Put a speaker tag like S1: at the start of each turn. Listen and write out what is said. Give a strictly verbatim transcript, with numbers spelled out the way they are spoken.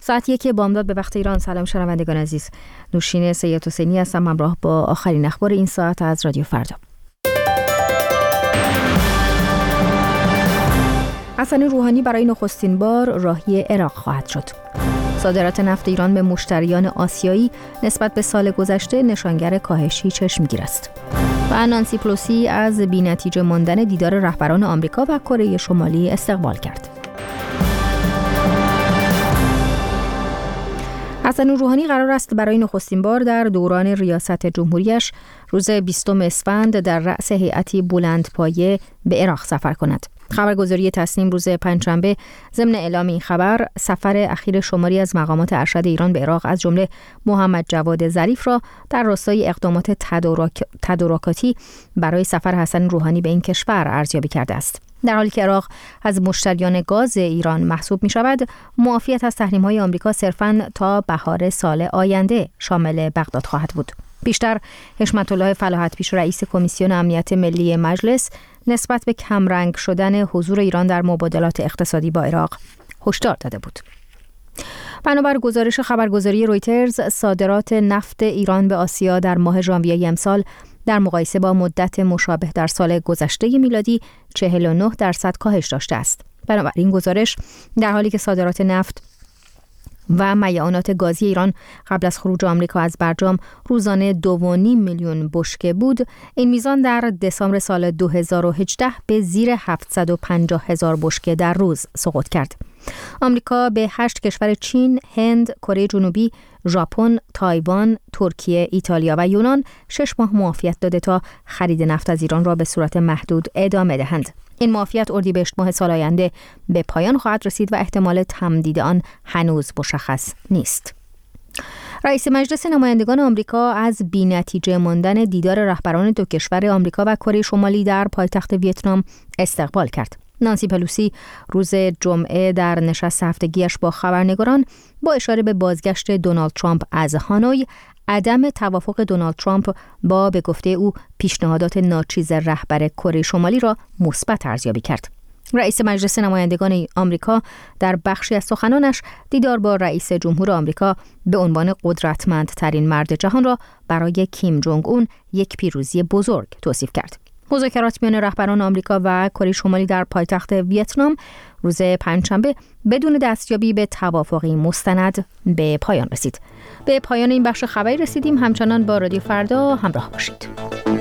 S1: ساعت یک بامداد به وقت ایران. سلام شنوندگان عزیز، نوشین سید حسینی هستم همراه با آخرین اخبار این ساعت از رادیو فردا. حسن روحانی برای نخستین بار راهی عراق خواهد شد. صادرات نفت ایران به مشتریان آسیایی نسبت به سال گذشته نشانگر کاهشی چشمگیر است. و نانسی پلوسی از بی‌نتیجه ماندن دیدار رهبران آمریکا و کره شمالی استقبال کرد. حسن روحانی قرار است برای نخستین بار در دوران ریاست جمهوریش روز بیستم اسفند در رأس هیئتی بلندپایه به عراق سفر کند. خبرگزاری تصنیم روز پنجشنبه ضمن اعلام این خبر سفر اخیر شماری از مقامات ارشد ایران به عراق از جمله محمد جواد ظریف را در راستای اقدامات تدارک... تدارکاتی برای سفر حسن روحانی به این کشور ارزیابی کرده است. در حالی که عراق از مشتریان گاز ایران محسوب می شود، معافیت از تحریم‌های آمریکا صرفاً تا بهار سال آینده شامل بغداد خواهد بود. بیشتر حشمت الله فلاحت پیش رئیس کمیسیون امنیت ملی مجلس نسبت به کمرنگ شدن حضور ایران در مبادلات اقتصادی با عراق هشدار داده بود. بنابر گزارش خبرگزاری رویترز، صادرات نفت ایران به آسیا در ماه ژانویه امسال در مقایسه با مدت مشابه در سال گذشته میلادی چهل و نه درصد کاهش داشته است. بنابراین گزارش در حالی که صادرات نفت و میعانات گازی ایران قبل از خروج آمریکا از برجام روزانه دو و نیم میلیون بشکه بود، این میزان در دسامبر سال دو هزار و هجده به زیر هفتصد و پنجاه هزار بشکه در روز سقوط کرد. آمریکا به هشت کشور چین، هند، کره جنوبی، ژاپن، تایوان، ترکیه، ایتالیا و یونان شش ماه معافیت داده تا خرید نفت از ایران را به صورت محدود ادامه دهند. این معافیت اردیبهشت ماه سال آینده به پایان خواهد رسید و احتمال تمدید آن هنوز مشخص نیست. رئیس مجلس نمایندگان آمریکا از بی‌نتیجه ماندن دیدار رهبران دو کشور آمریکا و کره شمالی در پایتخت ویتنام استقبال کرد. نانسی پلوسی روز جمعه در نشست هفتگیش با خبرنگاران با اشاره به بازگشت دونالد ترامپ از هانوی، عدم توافق دونالد ترامپ با به گفته او پیشنهادات ناچیز رهبر کره شمالی را مثبت ارزیابی کرد. رئیس مجلس نمایندگان آمریکا در بخشی از سخنانش دیدار با رئیس جمهور آمریکا به عنوان قدرتمندترین مرد جهان را برای کیم جونگ اون یک پیروزی بزرگ توصیف کرد. مذاکرات میان رهبران آمریکا و کره شمالی در پایتخت ویتنام روز پنجشنبه بدون دستیابی به توافقی مستند به پایان رسید. به پایان این بخش خبری رسیدیم. همچنان با رادیو فردا همراه باشید.